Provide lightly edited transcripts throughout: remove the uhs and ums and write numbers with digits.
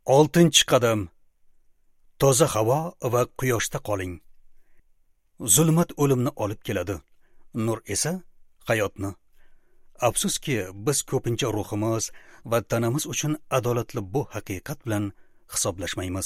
Oltinchi qadam. Toza havo va quyoshda qoling. Zulmat o'limni olib keladi. Nur esa hayotni. Afsuski, biz ko'pincha ruhimiz va tanamiz uchun adolatli bu haqiqat bilan hisoblashmaymiz.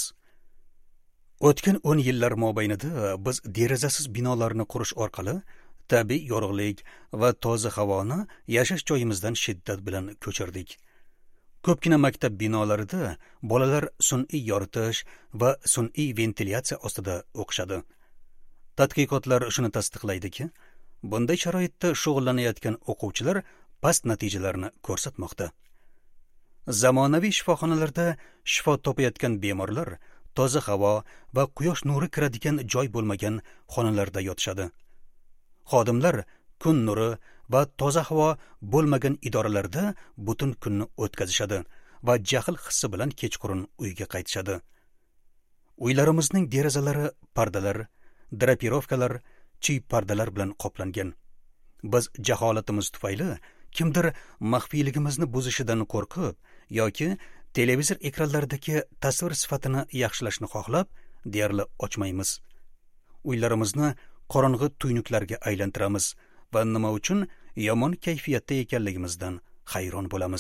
O'tgan 10 yillar mobaynida biz derazasiz binolarni qurish orqali tabiiy yorug'lik va toza havoni yashash joyimizdan shiddat bilan ko'chirdik. Ko'pgina maktab binolarida bolalar sun'iy yoritish va sun'iy ventilyatsiya ostida o'qishadi. Tadqiqotlar shuni tasdiqlaydiki, bunday sharoitda shug'ullanayotgan o'quvchilar past natijalarni ko'rsatmoqda. Zamonaviy shifoxonalarda shifo topayotgan bemorlar toza havo va quyosh nuri kiradigan joy bo'lmagan xonalarda yotishadi. Xodimlar kun nuri va toza havo bo'lmagan idoralarda butun kunni o'tkazishadi va jahl hissi bilan kechqurun uyga qaytishadi. Uylarimizning derazalari pardalar, drapirovkalar, chiy pardalar bilan qoplangan. Biz jaholatimiz tufayli kimdir maxfiyligimizni buzishidan qo'rqib yoki televizor ekranlaridagi tasvir sifatini yaxshilashni xohlab, deyarli ochmaymiz. Uylarimizni qorong'i tuynuklarga aylantiramiz va nima uchun yomon kayfiyatda ekanligimizdan hayron bo'lamiz.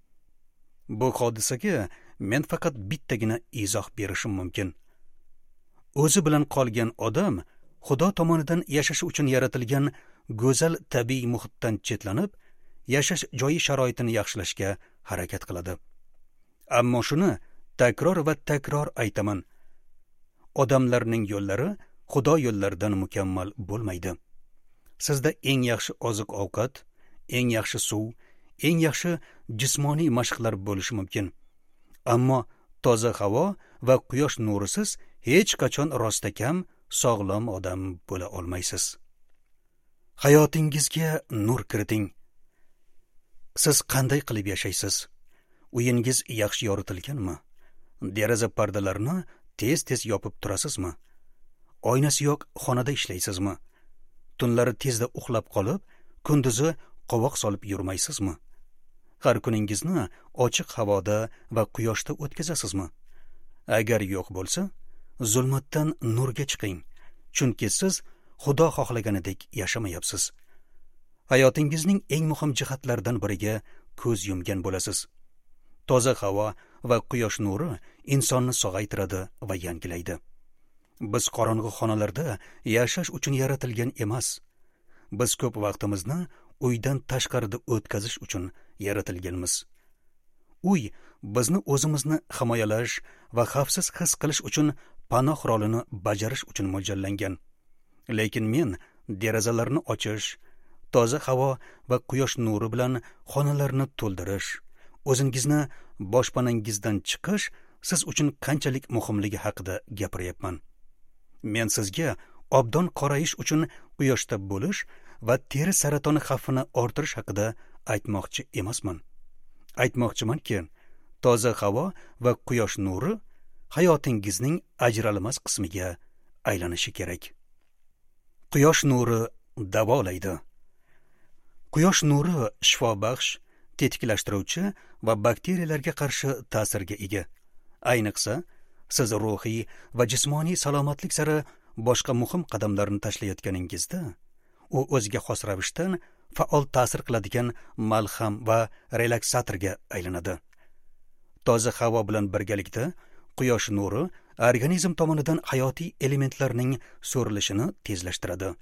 Bu hodisaga men faqat bittagina izoh berishim mumkin. O'zi bilan qolgan odam Xudo tomonidan yashash uchun yaratilgan go'zal tabiiy muhitdan chetlanib, yashash joyi sharoitini yaxshilashga harakat qiladi. Ammo shuni takror va takror aytaman. Odamlarning yo'llari Xudo yo'llaridan mukammal bo'lmaydi. Sizda eng yaxshi oziq-ovqat, eng yaxshi suv, eng yaxshi jismoniy mashqlar bo'lishi mumkin. Ammo toza havo va quyosh nurisiz hech qachon rostakam, sog'lom odam bo'la olmaysiz. Hayotingizga nur kiriting. Siz qanday qilib yashaysiz? Uyingiz yaxshi yoritilganmi? Deraza pardalarini tez-tez yopib turasizmi? Oynasi yo'q xonada ishlaysizmi? Tunlari tezda uxlab qolib, kunduzi qovoq solib yurmaysizmi? Har kuningizni ochiq havoda va quyoshda o'tkazasizmi? Agar yo'q bo'lsa, zulmatdan nurga chiqing, chunki siz Xudo xohlaganidek yashamayapsiz. Hayotingizning eng muhim jihatlaridan biriga ko'z yumgan bo'lasiz. Toza havo va quyosh nuri insonni sog'aytiradi va yangilaydi. Biz qorong'i xonalarda yashash uchun yaratilgan emas. Biz ko'p vaqtimizni uydan tashqarida o'tkazish uchun yaratilganmiz. Uy bizni o'zimizni himoyalash va xavfsiz his qilish uchun panoh rolini bajarish uchun mo'ljallangan. Lekin men derazalarni ochish, toza havo va quyosh nuri bilan xonalarni to'ldirish, o'zingizni boshpanangizdan chiqish siz uchun qanchalik muhimligi haqida gapiryapman. Men sizga obdon qorayish uchun quyoshda bo'lish va teri saratoni xavfini orttirish haqida aytmoqchi emasman. Aytmoqchimanki, toza havo va quyosh nuri hayotingizning ajralmas qismiga aylanishi kerak. Quyosh nuri davolaydi. Quyosh nuri shifobaxsh, tetiklashtiruvchi va bakteriyalarga qarshi ta'sirga ega. Ayniqsa, siz ruhiy va jismoniy salomatlik sari boshqa muhim qadamlarni tashlayotganingizda, u o'ziga xos ravishdan faol ta'sir qiladigan malham va relaksatorga aylanadi. Toza havo bilan birgalikda quyosh nuri organizm tomonidan hayotiy elementlarning so'rilishini tezlashtiradi.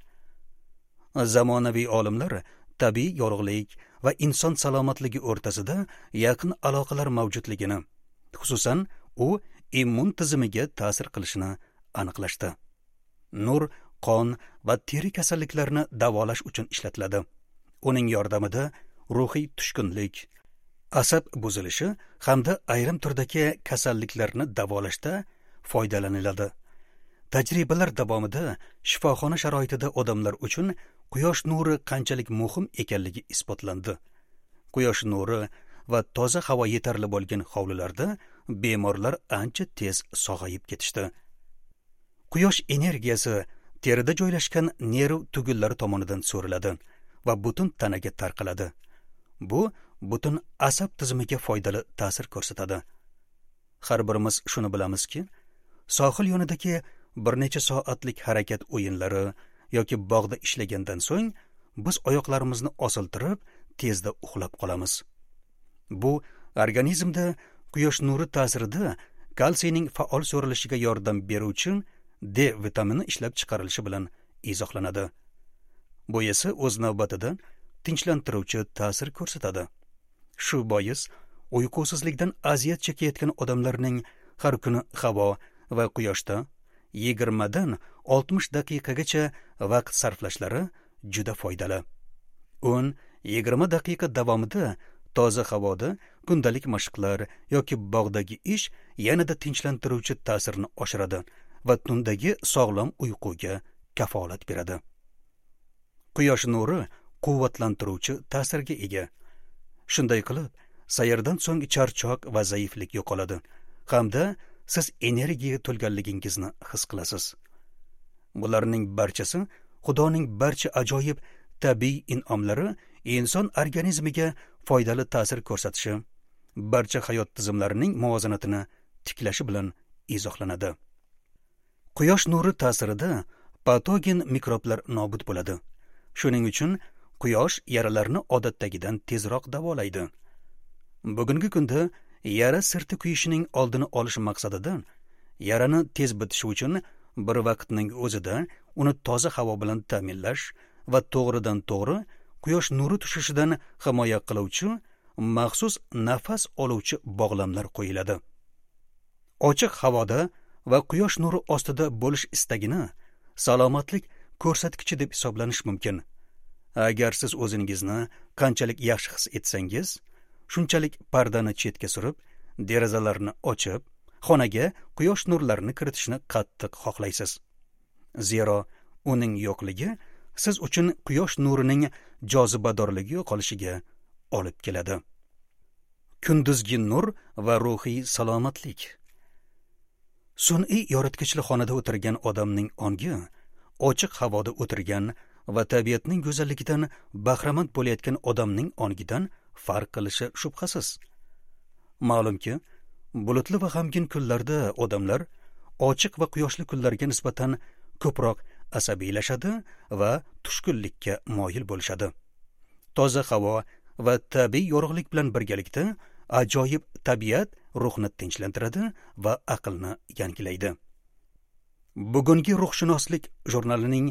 Zamonaviy olimlar tabiiy yorug'lik va inson salomatligi o'rtasida yaqin aloqalar mavjudligini, xususan u immun tizimiga ta'sir qilishini aniqlashdi. Nur qon va teri kasalliklarini davolash uchun ishlatiladi. Uning yordamida ruhiy tushkunlik, asab buzilishi hamda ayrim turdagi kasalliklarni davolashda foydalaniladi. Tajribalar davomida shifoxona sharoitida odamlar uchun quyosh nuri qanchalik muhim ekanligi isbotlandi. Quyosh nuri va toza havo yetarli bo'lgan hovlilarda bemorlar ancha tez sog'ayib ketishdi. Quyosh energiyasi terida joylashgan nerv tugillari tomonidan so'riladi va butun tanaga tarqaladi. Bu butun asab tizimiga foydali ta'sir ko'rsatadi. Har birimiz shuni bilamizki, sohil yonidagi bir necha soatlik harakat o'yinlari yoki bog'da ishlagandan so'ng biz oyoqlarimizni osiltirib, tezda uxlab qolamiz. Bu organizmda quyosh nuri ta'sirida kalsiyning faol so'rilishiga yordam beruvchi D vitamini ishlab chiqarilishi bilan izohlanadi. Bu esa o'z navbatida tinchlantiruvchi ta'sir ko'rsatadi. Shu bois uyqusizlikdan aziyat chekayotgan odamlarning har kuni havo va quyoshda 20 dan 60 daqiqagacha vaqt sarflashlari juda foydali. 10-20 daqiqa davomida toza havoda kundalik mashqlar yoki bog'dagi ish yanada tinchlantiruvchi ta'sirni oshiradi va tundagi sog'lom uyquga kafolat beradi. Quyosh nuri quvvatlantiruvchi ta'sirga ega. Shunday qilib, sayrdan so'ng charchoq va zaiflik yo'qoladi hamda siz energiyaga to'lganligingizni his qilasiz. Bularning barchasi Xudoning barcha ajoyib tabiiy in'omlari inson organizmiga foydali ta'sir ko'rsatishi, barcha hayot tizimlarining muvozanatini tiklashi bilan izohlanadi. Quyosh nuri ta'sirida patogen mikroblar nobud bo'ladi. Shuning uchun quyosh yaralarni odatdagidan tezroq davolaydi. Bugungi kunda yara sirti kuyishining oldini olish maqsadidan yarani tez bitishi uchun bir vaqtning o'zida uni toza havo bilan ta'minlash va to'g'ridan to'g'ri quyosh nuri tushishidan himoya qiluvchi maxsus nafas oluvchi bog'lamlar qo'yiladi. Ochiq havoda va quyosh nuri ostida bo'lish istagini salomatlik ko'rsatkichi deb hisoblanish mumkin. Agar siz o'zingizni qanchalik yaxshi his etsangiz, shunchalik pardani chetga surib, derazalarni ochib, xonaga quyosh nurlarini kiritishni qattiq xohlaysiz. Zero uning yo'qligi siz uchun quyosh nurining jozibadorligi yo'qolishiga olib keladi. Kunduzgi nur va ruhiy salomatlik. Sun'iy yoritgichli xonada o'tirgan odamning ongi ochiq havoda o'tirgan va tabiatning go'zalligidan bahramand bo'layotgan odamning ongidan farq qilishi shubhasiz. Ma'lumki, bulutli va g'amgin kunlarda odamlar ochiq va quyoshli kunlarga nisbatan ko'proq asabiylashadi va tushkunlikka moyil bo'lishadi. Toza havo va tabiiy yorug'lik bilan birgalikda ajoyib tabiat ruhni tinchlantiradi va aqlni yangilaydi. Bugungi ruhshunoslik jurnalining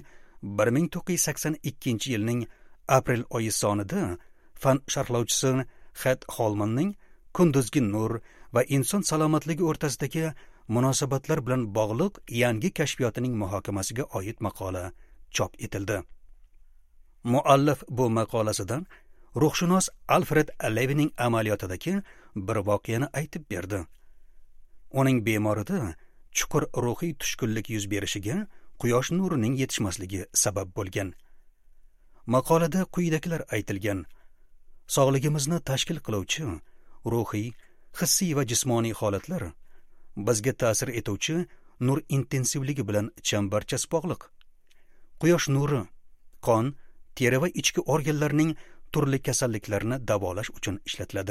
1982 aprel oyi sonida fan sharhlovchisi Xat Holmanning kunduzgi nur va inson salomatligi o'rtasidagi munosabatlar bilan bog'liq yangi kashfiyotining muhokamasiga oid maqola chop etildi. Muallif bu maqolasidan ruhshunos Alfred Levining amaliyotidagi bir voqeani aytib berdi. Uning bemorida chuqur ruhiy tushkunlik yuz berishiga quyosh nurining yetishmasligi sabab bo'lgan. Maqolada quyidagilar aytilgan: sog'ligimizni tashkil qiluvchi ruhiy, hissiy va jismoniy holatlar bizga ta'sir etuvchi nur intensivligi bilan chambarchas bog'liq. Quyosh nuri qon, teri va ichki organlarning turli kasalliklarini davolash uchun ishlatiladi.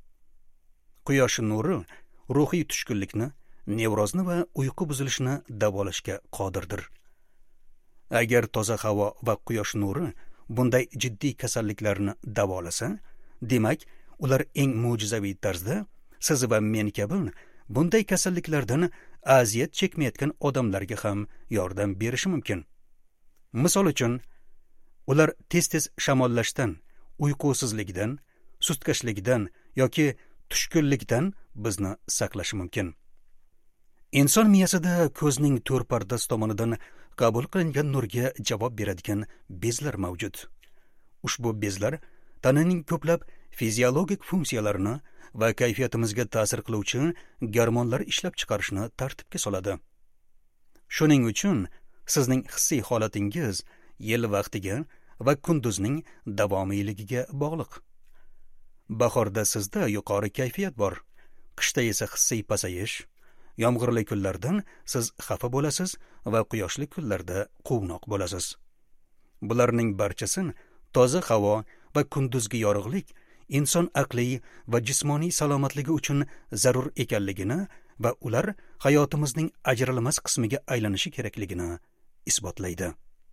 Quyosh nuri ruhiy tushkunlikni, nevrozni va uyqu buzilishini davolashga qodirdir. Agar toza havo va quyosh nuri bunday jiddiy kasalliklarni davolasa, demak, ular eng mo'jizaviy tarzda siz va men kabi bunday kasalliklardan aziyat chekmayotgan odamlarga ham yordam berishi mumkin. Misol uchun, ular tez-tez shamollashdan, uyqusizlikdan, sustkashlikdan yoki tushkunlikdan bizni saqlashi mumkin. Inson miyasida ko'zning to'r pardasi tomonidan qabul qilingan nurga javob beradigan bezlar mavjud. Ushbu bezlar tananing ko'plab fiziologik funksiyalarini va kayfiyatimizga ta'sir qiluvchi gormonlar ishlab chiqarishni tartibga soladi. Shuning uchun sizning hissiy holatingiz yil vaqtiga va kunduzning davomiyligiga bog'liq. Bahorda sizda yuqori kayfiyat bor, qishda esa hissiy pasayish, yomg'irli kunlardan siz xafa bo'lasiz va quyoshli kunlarda quvnoq bo'lasiz. Bularning barchasi toza havo va kunduzgi yorug'lik inson aqliy va jismoniy salomatligi uchun zarur ekanligini va ular hayotimizning ajralmas qismiga aylanishi kerakligini isbotlaydi.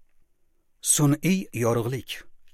Sun'iy yorug'lik.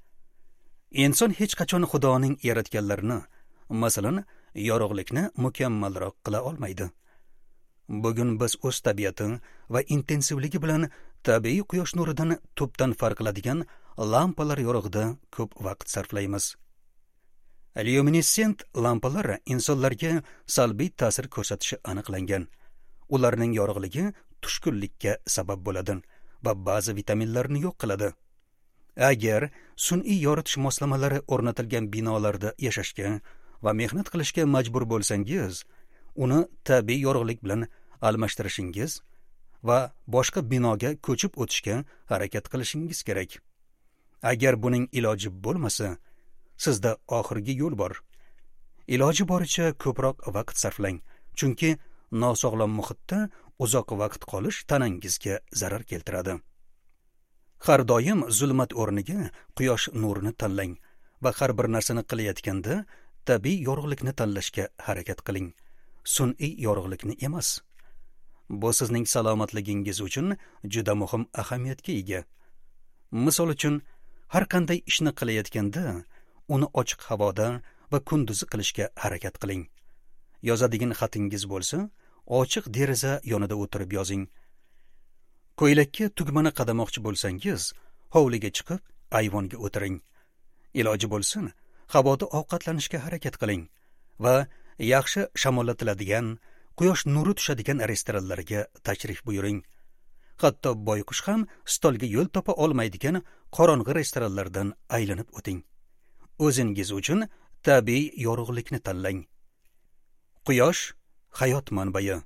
Inson hech qachon Xudoning yaratganlarini, masalan, yorug'likni mukammalroq qila olmaydi. Bugun biz o'z tabiati va intensivligi bilan tabiiy quyosh nuridan tubdan farq qiladigan lampalar yorug'ida ko'p vaqt sarflaymiz. Lyuminessent lampalar insonlarga salbiy ta'sir ko'rsatishi aniqlangan. Ularning yorug'ligi tushkunlikka sabab bo'ladi va ba'zi vitaminlarni yo'q qiladi. Agar sun'iy yoritish moslamalari o'rnatilgan binolarda yashashga va mehnat qilishga majbur bo'lsangiz, uni tabiiy yorug'lik bilan almashtirishingiz va boshqa binoga ko'chib o'tishga harakat qilishingiz kerak. Agar buning iloji bo'lmasa, sizda oxirgi yo'l bor. Iloji boricha ko'proq vaqt sarflang, chunki nosog'lom muhitda uzoq vaqt qolish tanangizga zarar keltiradi. Har doim zulmat o'rniga quyosh nurini tanlang va har bir narsani qilayotganda tabiiy yorug'likni tanlashga harakat qiling. Sun'iy yorug'likni emas. Bu sizning salomatligingiz uchun juda muhim ahamiyatga ega. Misol uchun, har qanday ishni qilayotganda uni ochiq havoda va kunduzi qilishga harakat qiling. Yozadigan xatingiz bo'lsa, ochiq deraza yonida o'tirib yozing. Ko'ylakka tugmani qadamoqchi bo'lsangiz, hovliga chiqib, ayvonga o'tiring. Iloji bo'lsin, havoda ovqatlanishga harakat qiling va yaxshi shamollatiladigan, quyosh nuri tushadigan restoranlarga tashrif buyuring. Hatto boyqush ham stolga yo'l topa olmaydigan qorong'i restoranlardan aylanib o'ting. O'zingiz uchun tabiiy yorug'likni tanlang. Quyosh hayot manbai.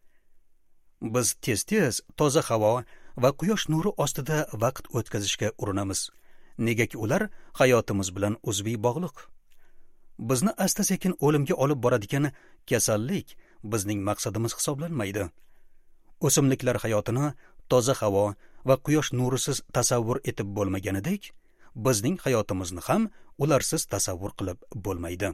Biz tez-tez toza havo va quyosh nuri ostida vaqt o'tkazishga urinamiz. Negaki ular hayotimiz bilan uzviy bog'liq. Bizni asta-sekin o'limga olib boradigan kasallik bizning maqsadimiz hisoblanmaydi. O'simliklar hayotini toza havo va quyosh nurisiz tasavvur etib bo'lmaganidek, bizning hayotimizni ham ularsiz tasavvur qilib bo'lmaydi.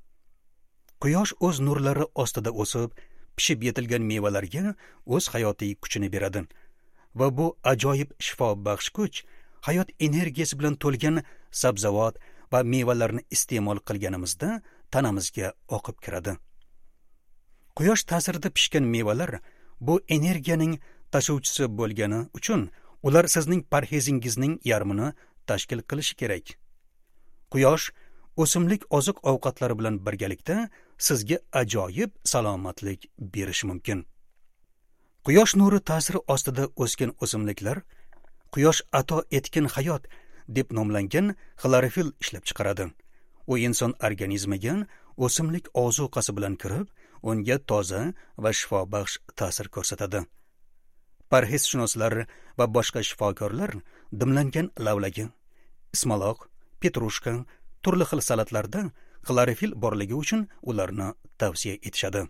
Quyosh o'z nurlari ostida o'sib, pishib yetilgan mevalarga o'z hayotiy kuchini beradi va bu ajoyib shifobaxsh kuch hayot energiyasi bilan to'lgan sabzavot va mevalarni iste'mol qilganimizda tanamizga oqib kiradi. Quyosh ta'sirida pishgan mevalar bu energiyaning tashuvchisi bo'lgani uchun ular sizning parhezingizning yarmini tashkil qilishi kerak. Quyosh o'simlik oziq-ovqatlari bilan birgalikda sizga ajoyib salomatlik berishi mumkin. Quyosh nuri ta'siri ostida o'sgan o'simliklar quyosh ato etgan hayot deb nomlangan xlorofil ishlab chiqaradi. U inson organizmiga o'simlik ozuqasi bilan kirib, unga toza va shifobaxsh ta'sir ko'rsatadi. Parhezshunoslar va boshqa shifokorlar dimlangan lavlagi, ismaloq, petrushka, turli xil salatlarda xlorofil borligi uchun ularni tavsiya etishadi.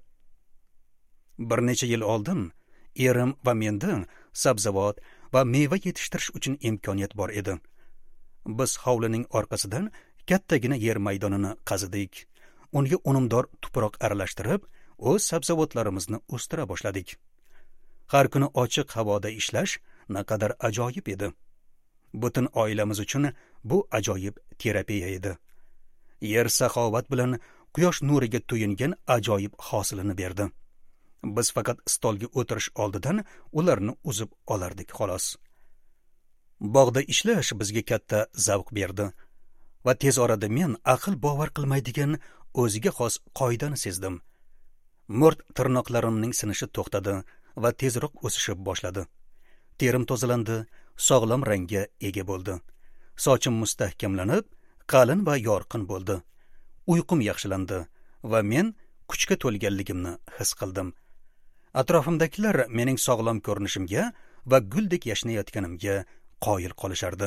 Bir necha yil oldin erim va menda sabzavot va meva yetishtirish uchun imkoniyat bor edi. Biz hovlining orqasidan kattagina yer maydonini qazidik. Unga unumdor tuproq aralashtirib, o'z sabzavotlarimizni o'stira boshladik. Har kuni ochiq havoda ishlash naqadar ajoyib edi. Butun oilamiz uchun bu ajoyib terapiya edi. Yer saxovat bilan quyosh nuriga to'yingan ajoyib hosilini berdi. Biz faqat stolga o'tirish oldidan ularni uzib olardik xolos. Bog'da ishlash bizga katta zavq berdi va tez orada men aql bovar qilmaydigan o'ziga xos qoidani sezdim. Mo'rt tirnoqlarimning sinishi to'xtadi va tezroq o'sishib boshladi. Terim tozalandi, sog'lom rangga ega bo'ldi. Sochim mustahkamlanib, qalin va yorqin bo'ldi. Uyqum yaxshilandi va men kuchga to'lganligimni his qildim. Atrofimdagilar mening sog'lom ko'rinishimga va guldek yashnayotganimga qoyil qolishardi.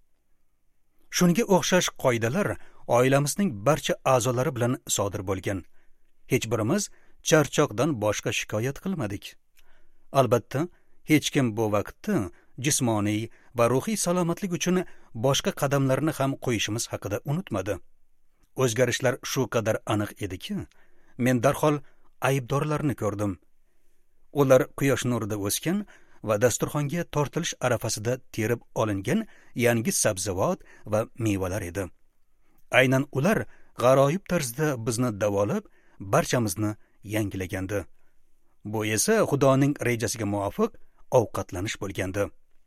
Shunga o'xshash qoidalar oilamizning barcha a'zolari bilan sodir bo'lgan. Hech birimiz charchoqdan boshqa shikoyat qilmadik. Albatta, hech kim bu vaqtda jismoniy va ruhiy salomatlik uchun boshqa qadamlarni ham qo'yishimiz haqida unutmadi. o'zgarishlar shu qadar aniq ediki, men darhol aybdorlarni ko'rdim. Ular quyosh nurida o'sgan va dasturxonga tortilish arafasida terib olingan yangi sabzavot va mevalar edi. Aynan ular g'aroyib tarzda bizni davolab, barchamizni yangilagandi. Bu esa Xudoning rejasiga muvofiq ovqatlanish bo'lgandi.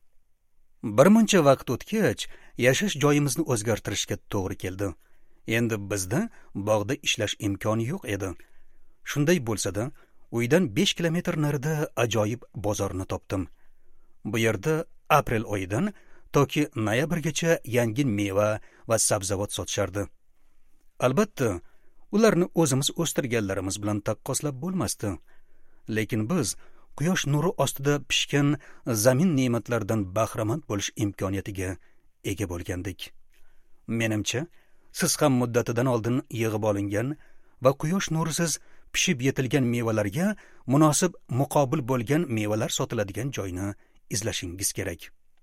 Bir muncha vaqt o'tgach, yashash joyimizni o'zgartirishga to'g'ri keldi. Endi bizda bog'da ishlash imkoni yo'q edi. Shunday bo'lsa-da, uydan 5 kilometr narida ajoyib bozorni topdim. Bu yerda aprel oyidan toki noyabrgacha yangi meva va sabzavot sotishardi. Albatta, ularni o'zimiz o'stirganlarimiz bilan taqqoslab bo'lmasdi. Lekin biz quyosh nuri ostida pishgan zamin ne'matlaridan bahramand bo'lish imkoniyatiga ega bo'lgandik. Menimcha, siz ham muddatidan oldin yig'ib olingan va quyosh nurisiz pishib yetilgan mevalarga munosib muqobil bo'lgan mevalar sotiladigan joyni izlashingiz kerak.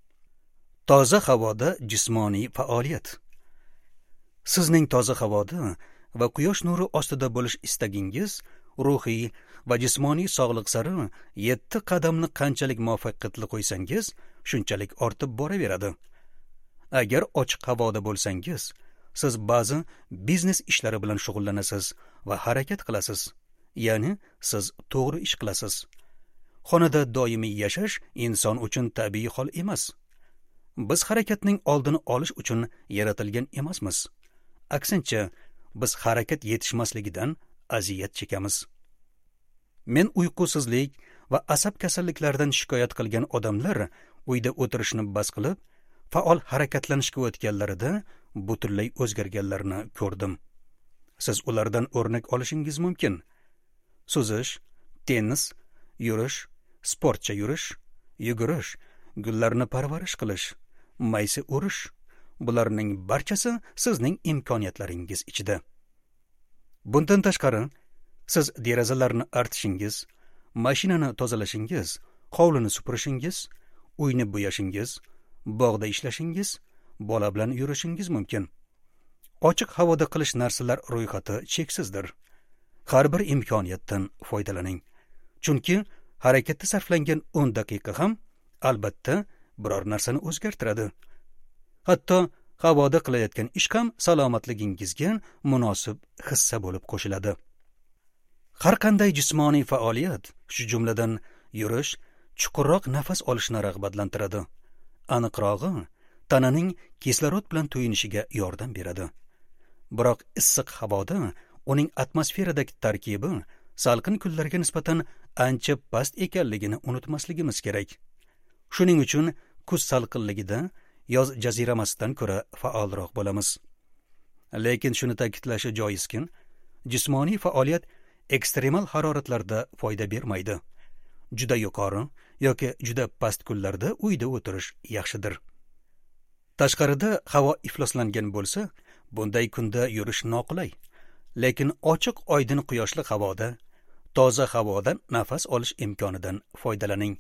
Toza havoda jismoniy faoliyat. Sizning toza havoda va quyosh nuri ostida bo'lish istagingiz ruhiy va jismoniy sog'liq sari 7 qadamni qanchalik muvaffaqiyatli qo'ysangiz, shunchalik ortib boraveradi. Agar ochiq havoda bo'lsangiz, siz ba'zi biznes ishlari bilan shug'ullanasiz va harakat qilasiz. Ya'ni siz to'g'ri ish qilasiz. Xonada doimiy yashash inson uchun tabiiy hol emas. Biz harakatning oldini olish uchun yaratilgan emasmiz. Aksincha, biz harakat yetishmasligidan aziyat chekamiz. Men uyqusizlik va asab kasalliklaridan shikoyat qilgan odamlar uyda o'tirishni bas qilib, faol harakatlanishga o'tganlarida butunlay o'zgarganlarni ko'rdim. Siz ulardan o'rnak olishingiz mumkin. Suzish, tennis, yurish, sportcha yurish, yugurish, gullarni parvarish qilish, maysa o'rish, bularning barchasi sizning imkoniyatlaringiz ichida. Bundan tashqari, siz derazalarni artishingiz, mashinani tozalashingiz, hovlini supurishingiz, uyni bo'yashingiz, bog'da ishlashingiz, bola bilan yurishingiz mumkin. Ochiq havoda qilish narsalar ro'yxati cheksizdir. Har bir imkoniyatdan foydalaning. Chunki harakatda sarflangan 10 daqiqa ham albatta biror narsani o'zgartiradi. Hatto havoda qilayotgan ish ham salomatligingizga munosib hissa bo'lib qo'shiladi. Har qanday jismoniy faoliyat, shu jumladan yurish, chuqurroq nafas olishni rag'batlantiradi. Aniqrog'i, tananing kislorod bilan to'yinishiga yordam beradi. Biroq issiq havoda uning atmosferadagi tarkibi salqin kunlarga nisbatan ancha past ekanligini unutmasligimiz kerak. Shuning uchun kuz salqinligida yoz jaziramasidan ko'ra faolroq bo'lamiz. Lekin shuni ta'kidlash joizki, jismoniy faoliyat ekstremal haroratlarda foyda bermaydi. Juda yuqori yoki juda past kunlarda uyda o'tirish yaxshidir. Tashqarida havo ifloslangan bo'lsa, bunday kunda yurish noqulay. Lekin ochiq oydin quyoshli havoda, toza havodan nafas olish imkonidan foydalaning.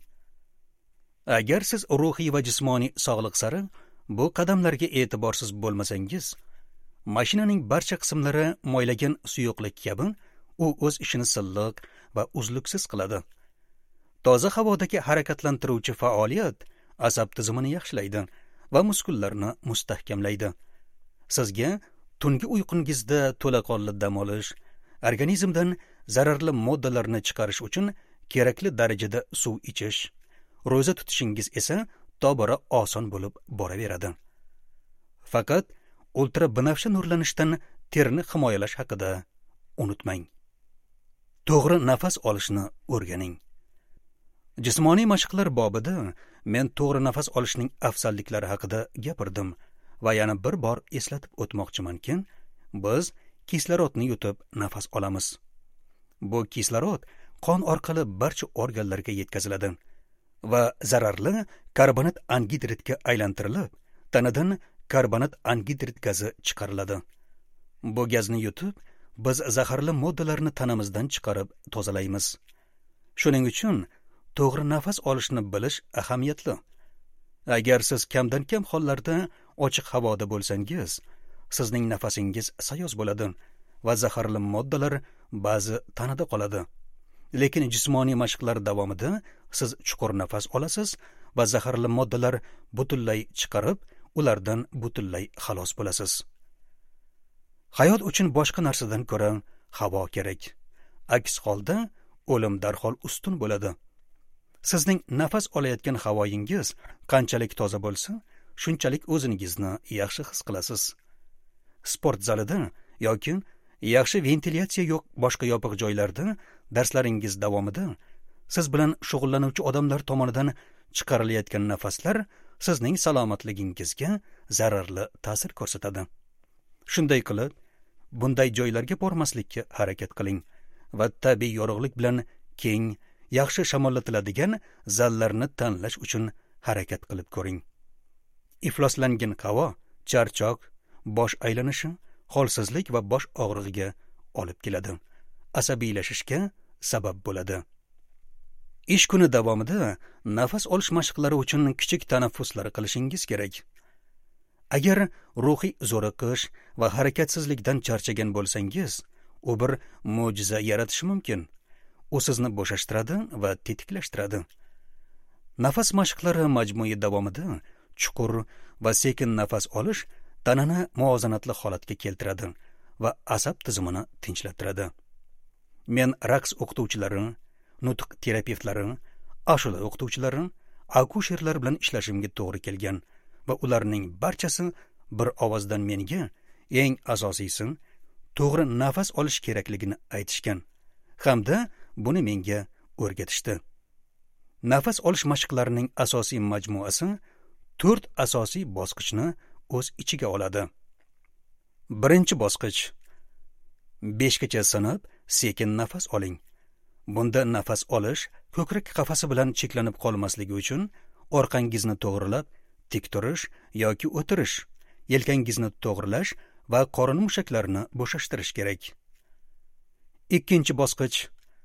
Agar siz ruhiy va jismoniy sog'liq sari bu qadamlarga e'tiborsiz bo'lmasangiz, mashinaning barcha qismlari moylagan suyuqlik kabi u o'z ishini silliq va uzluksiz qiladi. Toza havodagi harakatlantiruvchi faoliyat asab tizimini yaxshilaydi va muskullarni mustahkamlaydi. Sizga tungi uyqungizda to'laqonli dam olish, organizmdan zararli moddalarni chiqarish uchun kerakli darajada suv ichish, ro'za tutishingiz esa tobora oson bo'lib boraveradi. Faqat ultra binafsha nurlanishdan terni himoyalash haqida unutmang. To'g'ri nafas olishni o'rganing. Jismoniy mashqlar bobida men to'g'ri nafas olishning afzalliklari haqida gapirdim va yana bir bor eslatib o'tmoqchimanki, biz kislorodni yutib nafas olamiz. Bu kislorod qon orqali barcha organlarga yetkaziladi va zararli karbonat angidridga aylantirilib, tanadan karbonat angidrid gazi chiqariladi. Bu gazni yutib, biz zaharli moddalarni tanamizdan chiqarib tozalaymiz. Shuning uchun to'g'ri nafas olishni bilish ahamiyatli. Agar siz kamdan kam hollarda ochiq havoda bo'lsangiz, sizning nafasingiz sayoz bo'ladi va zaharli moddalar ba'zi tanada qoladi. Lekin jismoniy mashqlar davomida siz chuqur nafas olasiz va zaharli moddalar butunlay chiqarib, ulardan butunlay xalos bo'lasiz. Hayot uchun boshqa narsadan ko'ra havo kerak. Aks holda o'lim darhol ustun bo'ladi. Sizning nafas olayotgan havoyingiz qanchalik toza bo'lsa, shunchalik o'zingizni yaxshi his qilasiz. Sport zalida yoki yaxshi ventilyatsiya yo'q boshqa yopiq joylarda darslaringiz davomida siz bilan shug'ullanuvchi odamlar tomonidan chiqarilayotgan nafaslar sizning salomatligingizga zararli ta'sir ko'rsatadi. Shunday qilib, bunday joylarga bormaslikka harakat qiling va tabiiy yorug'lik bilan keng, yaxshi shamollatiladigan zallarni tanlash uchun harakat qilib ko'ring. Ifloslangan havo, charchoq, bosh aylanishi, holsizlik va bosh og'rig'iga olib keladi. Asabiylashishga sabab bo'ladi. Ish kuni davomida nafas olish mashqlari uchun kichik tanaffuslar qilishingiz kerak. Agar ruhiy zo'riqish va harakatsizlikdan charchagan bo'lsangiz, u bir mo'jiza yaratishi mumkin. U sizni bo'shashtiradi va tetiklashtiradi. Nafas mashqlari majmui davomida chuqur va sekin nafas olish tanani muvozanatli holatga keltiradi va asab tizimini tinchlattiradi. Men raqs o'qituvchilari, nutq terapevtlari, ashula o'qituvchilari, akusherlar bilan ishlashimga to'g'ri kelgan va ularning barchasi bir ovozdan menga eng asosiysi to'g'ri nafas olish kerakligini aytishgan hamda buni menga o'rgatishdi. Nafas olish mashqlarining asosiy majmuasi 4 asosiy bosqichni o'z ichiga oladi. Birinchi bosqich: 5 gacha sanab sekin nafas oling. Bunda nafas olish ko'krak qafasi bilan cheklanib qolmasligi uchun orqangizni to'g'rilab, tik turish yoki o'tirish, yelkangizni to'g'rilash va qorin mushaklarini bo'shashtirish kerak. Ikkinchi bosqich: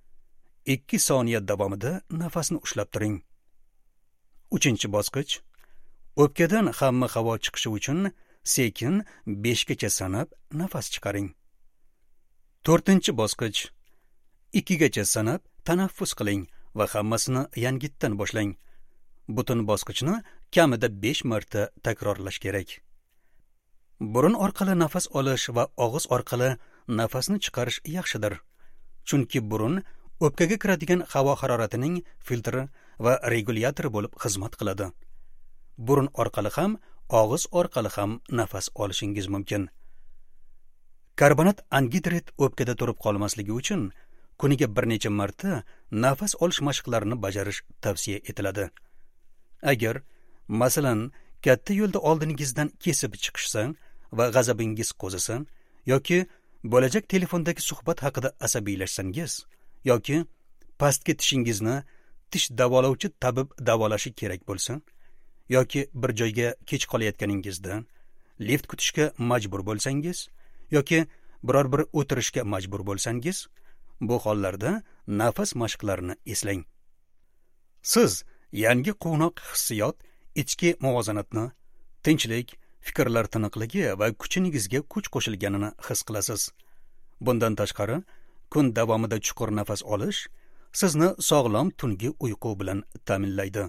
2 soniya davomida nafasni ushlab turing. Uchinchi bosqich: o'pkadan hamma havo chiqishi uchun sekin 5 gacha sanab nafas chiqaring. To'rtinchi bosqich: 2 gacha sanab tanaffus qiling va hammasini yangitdan boshlang. Butun bosqichni kamida 5 marta takrorlash kerak. Burun orqali nafas olish va og'iz orqali nafasni chiqarish yaxshidir. Chunki burun o'pkaga kiradigan havo haroratining filtri va regulyatori bo'lib xizmat qiladi. Burun orqali ham, og'iz orqali ham nafas olishingiz mumkin. Karbonat angidrid o'pkada turib qolmasligi uchun kuniga bir necha marta nafas olish mashqlarini bajarish tavsiya etiladi. Agar, masalan, katta yo'lda oldingizdan kesib chiqishsa va g'azabingiz qo'zisa, yoki bo'lajak telefondagi suhbat haqida asabiylashsangiz, yoki pastki tishingizni tish davolovchi tabib davolashi kerak bo'lsa, yoki bir joyga kech qolayotganingizda lift kutishga majbur bo'lsangiz, yoki biror bir o'tirishga majbur bo'lsangiz, bu hollarda nafas mashqlarini eslang. Siz yangi quvnoq hissiyot, ichki muvozanatni, tinchlik, fikrlar tiniqligi va kuchiningizga kuch qo'shilganini his qilasiz. Bundan tashqari, kun davomida chuqur nafas olish sizni sog'lom tungi uyqu bilan ta'minlaydi.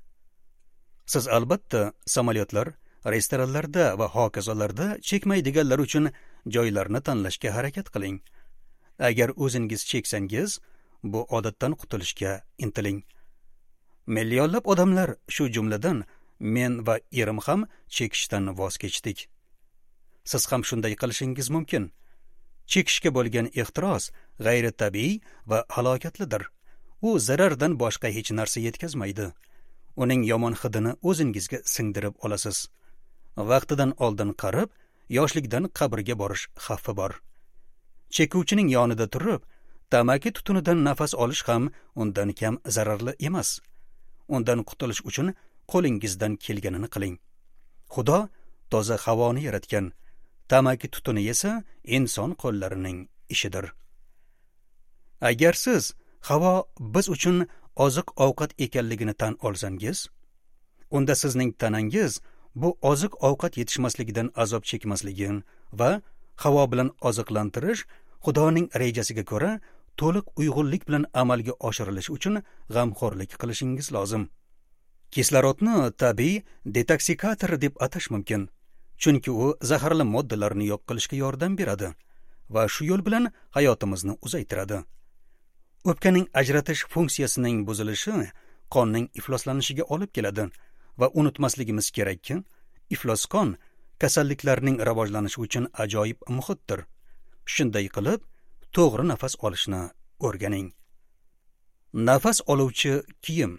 Siz albatta samolyotlar, restoranlarda va hokazolarda chekmaydiganlar uchun joylarni tanlashga harakat qiling. Agar o'zingiz cheksangiz, bu odatdan qutulishga intiling. Millionlab odamlar, shu jumladan men va erim ham chekishdan voz kechdik. Siz ham shunday qilishingiz mumkin. Chekishga bo'lgan ehtiros g'ayritabiiy va halokatlidir. U zarardan boshqa hech narsa yetkazmaydi. Uning yomon hidini o'zingizga singdirib olasiz. Vaqtidan oldin qarib, yoshlikdan qabrga borish xavfi bor. Chekuvchining yonida turib, tamaki tutunidan nafas olish ham undan kam zararli emas. Undan qutulish uchun qo'lingizdan kelganini qiling. Xudo toza havoni yaratgan. Tamaki tutuni esa inson qo'llarining ishidir. Agar siz havo biz uchun oziq-ovqat ekanligini tan olsangiz, unda sizning tanangiz bu oziq-ovqat yetishmasligidan azob chekmasligi va havo bilan oziqlantirish Xudoning rejasiga ko'ra to'liq uyg'unlik bilan amalga oshirilishi uchun g'amxo'rlik qilishingiz lozim. Kislorodni tabiiy detoksikator deb atash mumkin, chunki u zaharli moddalarni yo'q qilishga yordam beradi va shu yo'l bilan hayotimizni uzaytiradi. O'pkaning ajratish funksiyasining buzilishi qonning ifloslanishiga olib keladi va unutmasligimiz kerakki, iflos qon kasalliklarning rivojlanishi uchun ajoyib muhitdir. Shunday qilib, to'g'ri nafas olishni o'rganing. Nafas oluvchi kiyim.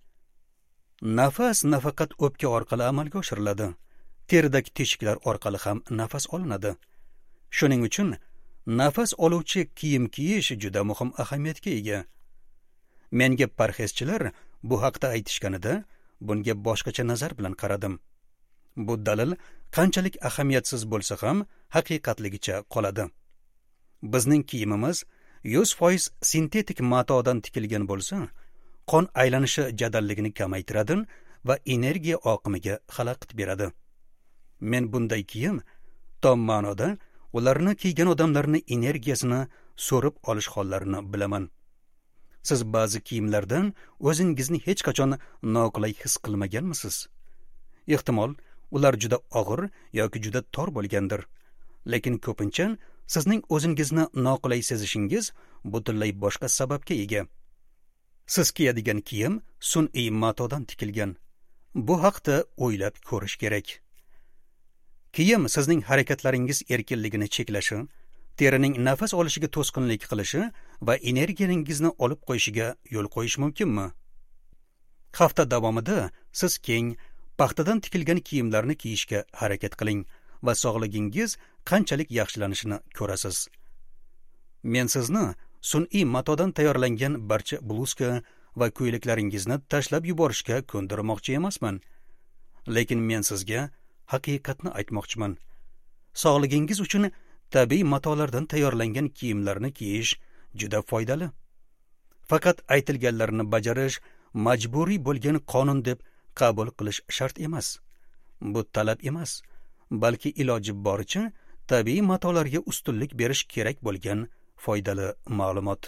Nafas nafaqat o'pka orqali amalga oshiriladi, teridagi teshiklar orqali ham nafas olinadi. Shuning uchun nafas oluvchi kiyim kiyish juda muhim ahamiyatga ega. Menga parhezchilar bu haqda aytishganida, bunga boshqacha nazar bilan qaradim. Bu dalil qanchalik ahamiyatsiz bo'lsa ham haqiqatligicha qoladi. Bizning kiyimimiz 100% sintetik matodan tikilgan bo'lsa, qon aylanishi jadalligini kamaytiradi va energiya oqimiga xalaqit beradi. Men bunday kiyim tom ma'noda ularni kiygan odamlarni energiyasini so'rib olish hollarini bilaman. Siz ba'zi kiyimlardan o'zingizni hech qachon noqulay his qilmaganmisiz? Ehtimol, ular juda og'ir yoki juda tor bo'lgandir. Lekin ko'pincha sizning o'zingizni noqulay sezishingiz butunlay boshqa sababga ega. Siz kiyadigan kiyim sun'iy matodan tikilgan. Bu haqda o'ylab ko'rish kerak. Kiyim sizning harakatlaringiz erkinligini cheklashi, terining nafas olishiga to'sqinlik qilishi va energiyangizni olib qo'yishiga yo'l qo'yish mumkinmi? Hafta davomida siz keng, paxtadan tikilgan kiyimlarni kiyishga harakat qiling va sog'ligingiz qanchalik yaxshilanishini ko'rasiz. Men sizni sun'iy matodan tayyorlangan barcha bluzka va ko'ylaklaringizni tashlab yuborishga ko'ndirmoqchi emasman. Lekin men sizga haqiqatni aytmoqchiman. Sog'ligingiz uchun tabiiy matolardan tayyorlangan kiyimlarni kiyish juda foydali. Faqat aytilganlarni bajarish majburiy bo'lgan qonun deb qabul qilish shart emas. Bu talab emas, balki iloji boricha tabiiy matolarga ustunlik berish kerak bo'lgan foydali ma'lumot.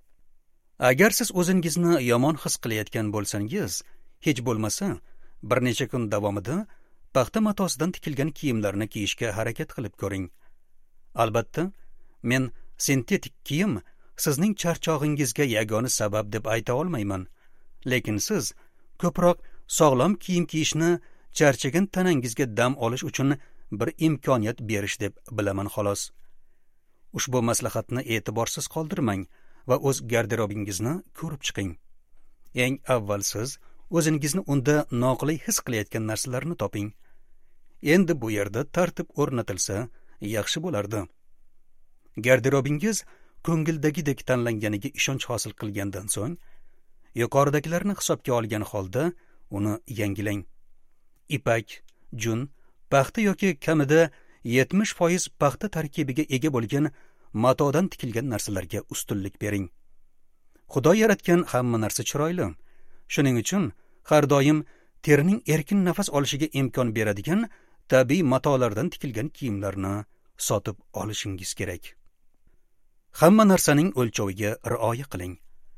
Agar siz o'zingizni yomon his qilayotgan bo'lsangiz, hech bo'lmasa bir necha kun davomida paxta matosidan tikilgan kiyimlarni kiyishga harakat qilib ko'ring. Albatta, men sintetik kiyim sizning charchog'ingizga yagona sabab deb ayta olmayman, lekin siz ko'proq sog'lom kiyim kiyishni charchagan tanangizga dam olish uchun bir imkoniyat berish deb bilaman xolos. Ushbu maslahatni e'tiborsiz qoldirmang va o'z garderobingizni ko'rib chiqing. Eng avval siz o'zingizni unda noqulay his qilayotgan narsalarni toping. Endi bu yerda tartib o'rnatilsa yaxshi bo'lardi. Garderobingiz ko'ngildagidek tanlanganiga ishonch hosil qilgandan so'ng, yuqoridagilarni hisobga olgan holda uni yangilang. Ipak, jun, paxta yoki kamida 70% paxta tarkibiga ega bo'lgan matodan tikilgan narsalarga ustunlik bering. Xudo yaratgan hamma narsa chiroyli. Shuning uchun har doim terining erkin nafas olishiga imkon beradigan tabiiy matolardan tikilgan kiyimlarni sotib olishingiz kerak. Hamma narsaning o'lchoviga rioya qiling.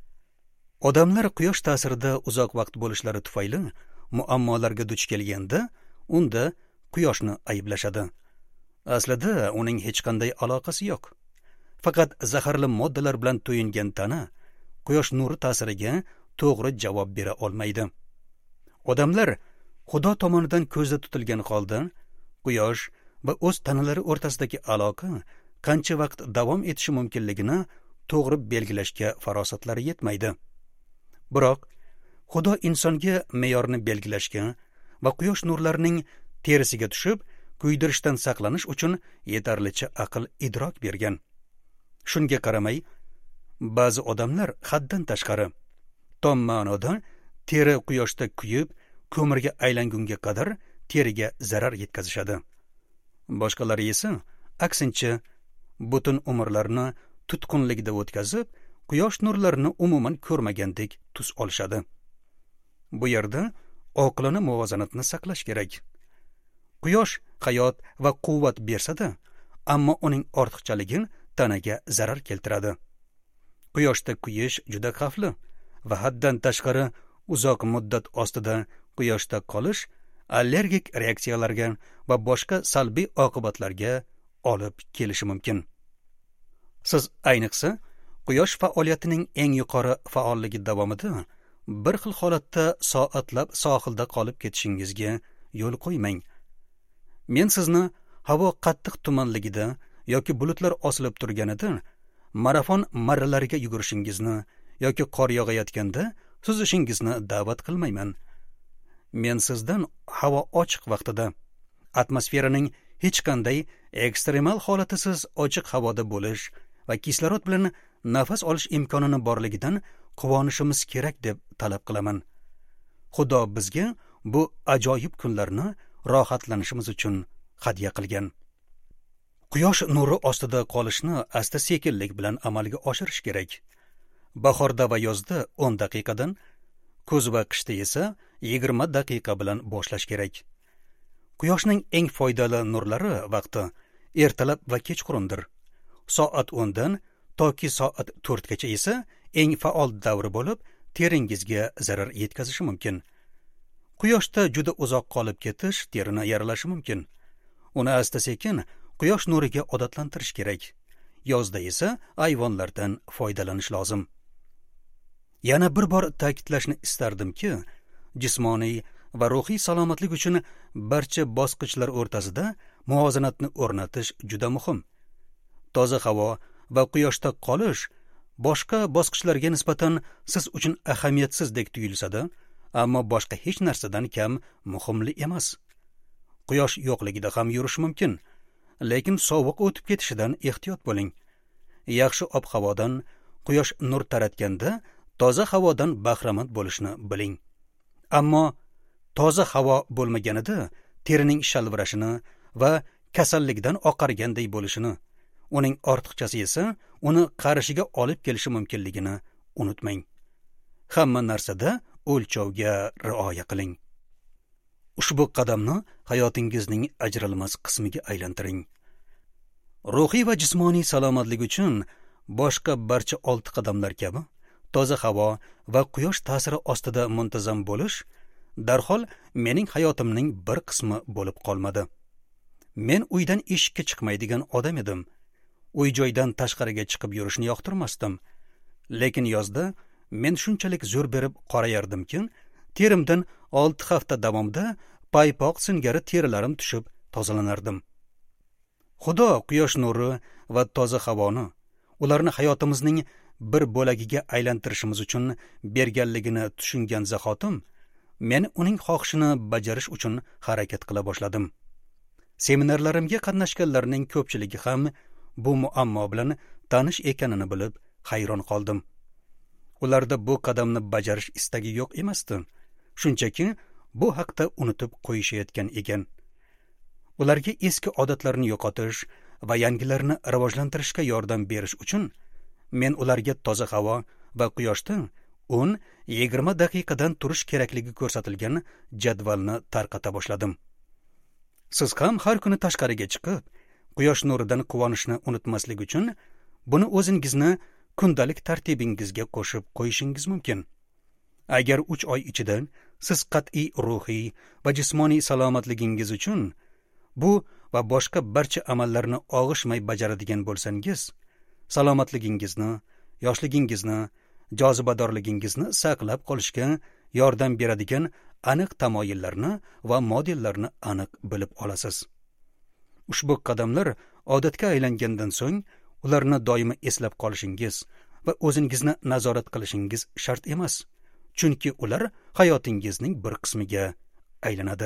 Odamlar quyosh ta'sirida uzoq vaqt bo'lishlari tufayli muammolarga duch kelganda, unda quyoshni ayblashadi. Aslida uning hech qanday aloqasi yo'q. Faqat zaharli moddalar bilan to'yingan tana quyosh nuri ta'siriga to'g'ri javob bera olmaydi. Odamlar Xudo tomonidan ko'zda tutilgan holda quyosh va o'z tanalari o'rtasidagi aloqa qancha vaqt davom etishi mumkinligini to'g'ri belgilashga farosatlari yetmaydi. Biroq Xudo insonga me'yorni belgilashga va quyosh nurlarining terisiga tushib, kuydirishdan saqlanish uchun yetarlicha aql idrok bergan. Shunga qaramay, ba'zi odamlar haddan tashqari tom ma'noda teri quyoshda kuyib, ko'mirga aylangunga qadar teriga zarar yetkazishadi. Boshqalari esa aksincha butun umrlarini tutqunlikda o'tkazib, quyosh nurlarini umuman ko'rmagandek tus olishadi. Bu yerda oqilona muvozanatni saqlash kerak. Quyosh hayot va quvvat bersa-da, ammo uning ortiqchaligi tanaga zarar keltiradi. Quyoshda kuyish juda xavfli va haddan tashqari uzoq muddat ostida quyoshda qolish allergik reaksiyalarga va boshqa salbiy oqibatlarga olib kelishi mumkin. Siz ayniqsa quyosh faoliyatining eng yuqori faolligi davomida bir xil holatda soatlab sohilda qolib ketishingizga yo'l qo'ymang. Men sizni havo qattiq tumanligida yoki bulutlar osilib turganida marafon marralariga yugurishingizni yoki qor yog'ayotganda suzishingizni da'vat qilmayman. Men sizdan havo ochiq vaqtida atmosferaning hech qanday ekstremal holatisiz ochiq havoda bo'lish va kislorod bilan nafas olish imkonini borligidan quvonishimiz kerak deb talab qilaman. Xudo bizga bu ajoyib kunlarni rohatlanishimiz uchun hadya qilgan. Quyosh nuri ostida qolishni asta-sekinlik bilan amalga oshirish kerak. Bahorda va yozda 10 daqiqadan, kuz va qishda esa 20 daqiqa bilan boshlash kerak. Quyoshning eng foydali nurlari vaqti ertalab va kechqurundir. Soat 10 dan toki soat 4 gacha esa eng faol davri bo'lib, teringizga zarar yetkazishi mumkin. Quyoshda juda uzoq qolib ketish terini yaralashi mumkin. Uni asta-sekin quyosh nuriga odatlantirish kerak. Yozda esa ayvonlardan foydalanish lozim. Yana bir bor ta'kidlashni istardimki, jismoniy va ruhiy salomatlik uchun barcha bosqichlar o'rtasida muvozanatni o'rnatish juda muhim. Toza havo va quyoshda qolish boshqa bosqichlarga nisbatan siz uchun ahamiyatsizdek tuyulsa-da, ammo boshqa hech narsadan kam muhimli emas. Quyosh yo'qligida ham yurish mumkin, lekin sovuq o'tib ketishidan ehtiyot bo'ling. Yaxshi ob-havodan, quyosh nur taratganda toza havodan bahramand bo'lishni biling. Ammo toza havo bo'lmaganida terining shalvirashini va kasallikdan oqarganday bo'lishini, uning ortiqchasi esa uni qarishiga olib kelishi mumkinligini unutmang. Hamma narsada o'lchovga rioya qiling. Ushbu qadamni hayotingizning ajralmas qismiga aylantiring. Ruhiy va jismoniy salomatlik uchun boshqa barcha 6 qadamlar kabi toza havo va quyosh ta'siri ostida muntazam bo'lish darhol mening hayotimning bir qismi bo'lib qolmadi. Men uydan eshikka chiqmaydigan odam edim. Uy-joydan tashqariga chiqib yurishni yoqtirmasdim. Lekin yozda men shunchalik zo'r berib qorayardimki, terimdan 6 hafta davomida paypoq singari terilarim tushib tozalanardim. Xudo quyosh nuri va toza havoni ularni hayotimizning bir bo'lagiga aylantirishimiz uchun berganligini tushungan zahotim, men uning xohishini bajarish uchun harakat qila boshladim. Seminarlarimga qatnashganlarning ko'pchiligi ham bu muammo bilan tanish ekanini bilib hayron qoldim. Ularda bu qadamni bajarish istagi yo'q emasdi. Shunchaki bu haqda unutib qo'yishayotgan ekan. Ularga eski odatlarni yo'qotish va yangilarni rivojlantirishga yordam berish uchun men ularga toza havo va quyoshda 10-20 daqiqadan turish kerakligi ko'rsatilgan jadvalni tarqata boshladim. Siz ham har kuni tashqariga chiqib, quyosh nuridan quvonishni unutmaslik uchun buni o'zingizni kundalik tartibingizga qo'shib qo'yishingiz mumkin. Agar 3 oy ichida siz qat'iy ruhiy va jismoniy salomatligingiz uchun bu va boshqa barcha amallarni og'ishmay bajaradigan bo'lsangiz, salomatligingizni, yoshligingizni, jozibadorligingizni saqlab qolishga yordam beradigan aniq tamoyillarni va modellarni aniq bilib olasiz. Ushbu qadamlar odatga aylangandan so'ng ularni doimo eslab qolishingiz va o'zingizni nazorat qilishingiz shart emas, chunki ular hayotingizning bir qismiga aylanadi.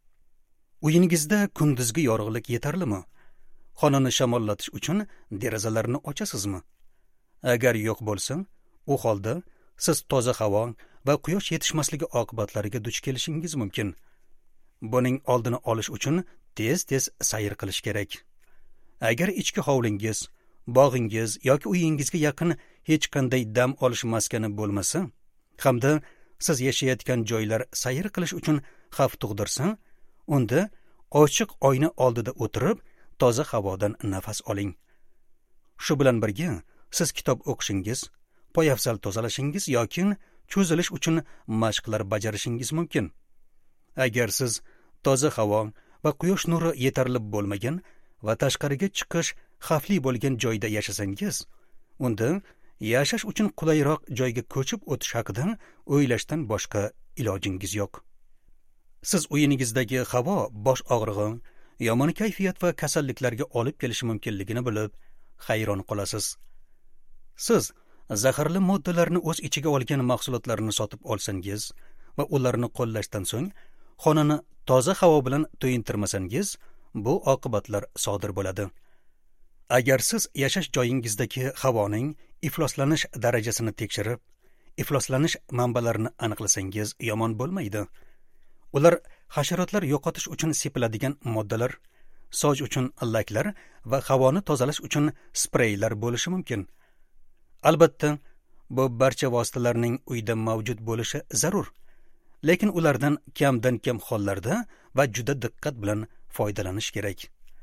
Uyingizda kunduzgi yorug'lik yetarlimi? Xonani shamollatish uchun derazalarni ochasizmi? Agar yo'q bo'lsa, u holda siz toza havo va quyosh yetishmasligi oqibatlariga duch kelishingiz mumkin. Buning oldini olish uchun tez-tez sayr qilish kerak. Agar ichki hovlingiz, bog'ingiz yoki uyingizga yaqin hech qanday dam olish maskani bo'lmasa, hamda siz yashayotgan joylar sayr qilish uchun xavf tug'dirsa, unda ochiq oyna oldida o'tirib, toza havodan nafas oling. Shu bilan birga siz kitob o'qishingiz, poyafzal tozalashingiz yoki cho'zilish uchun mashqlar bajarishingiz mumkin. Agar siz toza havo va quyosh nuri yetarli bo'lmagan va tashqariga chiqish xavfli bo'lgan joyda yashasangiz, unda yashash uchun qulayroq joyga ko'chib o'tish haqida o'ylashdan boshqa ilojingiz yo'q. Siz uyiningizdagi havo bosh og'rig'i, yomon kayfiyat va kasalliklarga olib kelishi mumkinligini bilib hayron qolasiz. Siz zaharli moddalarni o'z ichiga olgan mahsulotlarni sotib olsangiz va ularni qo'llashdan so'ng xonani toza havo bilan to'yintirmasangiz, bu oqibatlar sodir bo'ladi. Agar siz yashash joyingizdagi havoning ifloslanish darajasini tekshirib, ifloslanish manbalarini aniqlasangiz yomon bo'lmaydi. Ular hasharotlar yo'qotish uchun sepiladigan moddalar, soch uchun laklar va havoni tozalash uchun spreylar bo'lishi mumkin. Albatta, bu barcha vositalarning uyda mavjud bo'lishi zarur, lekin ulardan kamdan kam hollarda va juda diqqat bilan foydalanish kerak.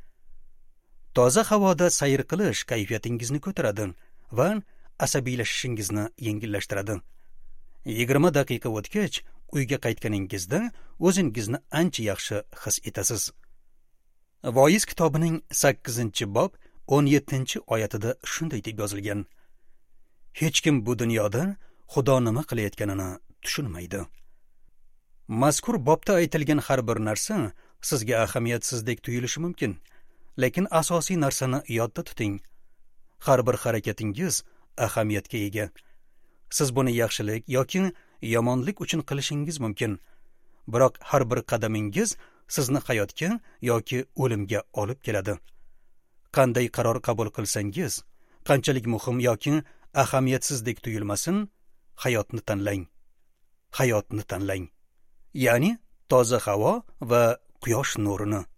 Toza havoda sayr qilish kayfiyatingizni ko'taradi va asabiylashishingizni yengillashtiradi. 20 daqiqa o'tgach, uyga qaytganingizda o'zingizni ancha yaxshi his etasiz. Voiz kitobining 8-bob 17-oyatida shunday deb yozilgan: Hech kim bu dunyoda Xudo nima qilayotganini tushunmaydi. Mazkur bobda aytilgan har bir narsa sizga ahamiyatsizdek tuyulishi mumkin, lekin asosiy narsani yodda tuting. Har bir harakatingiz ahamiyatga ega. Siz buni yaxshilik yoki yomonlik uchun qilishingiz mumkin, biroq har bir qadamingiz sizni hayotga yoki o'limga olib keladi. Qanday qaror qabul qilsangiz, qanchalik muhim yoki ahamiyatsizdek tuyulmasin, hayotni tanlang. Hayotni tanlang. Ya'ni toza havo va quyosh nurini.